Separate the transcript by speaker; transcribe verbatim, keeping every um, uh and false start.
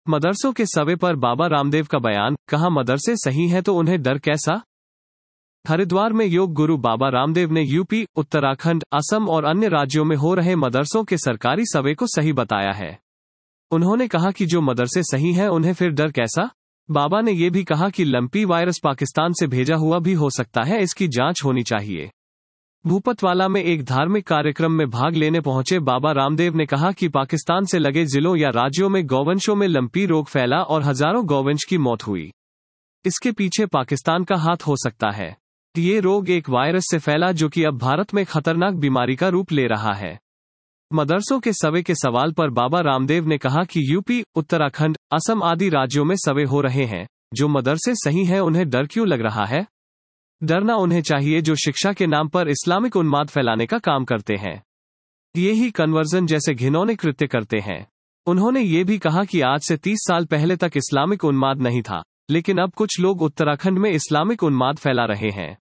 Speaker 1: मदरसों के सवे पर बाबा रामदेव का बयान, कहा मदरसे सही हैं तो उन्हें डर कैसा। हरिद्वार में योग गुरु बाबा रामदेव ने यूपी, उत्तराखंड, असम और अन्य राज्यों में हो रहे मदरसों के सरकारी सवे को सही बताया है। उन्होंने कहा कि जो मदरसे सही हैं उन्हें फिर डर कैसा। बाबा ने यह भी कहा कि लंपी वायरस पाकिस्तान से भेजा हुआ भी हो सकता है, इसकी जांच होनी चाहिए। भूपतवाला में एक धार्मिक कार्यक्रम में भाग लेने पहुंचे बाबा रामदेव ने कहा कि पाकिस्तान से लगे जिलों या राज्यों में गौवंशों में लंपी रोग फैला और हजारों गौवंश की मौत हुई। इसके पीछे पाकिस्तान का हाथ हो सकता है। ये रोग एक वायरस से फैला जो कि अब भारत में खतरनाक बीमारी का रूप ले रहा है। मदरसों के सवे के सवाल पर बाबा रामदेव ने कहा कि यूपी, उत्तराखंड, असम आदि राज्यों में सवे हो रहे हैं। जो मदरसे सही हैं उन्हें डर क्यों लग रहा है। डरना उन्हें चाहिए जो शिक्षा के नाम पर इस्लामिक उन्माद फैलाने का काम करते हैं। ये ही कन्वर्जन जैसे घिनौने कृत्य करते हैं। उन्होंने ये भी कहा कि आज से तीस साल पहले तक इस्लामिक उन्माद नहीं था, लेकिन अब कुछ लोग उत्तराखंड में इस्लामिक उन्माद फैला रहे हैं।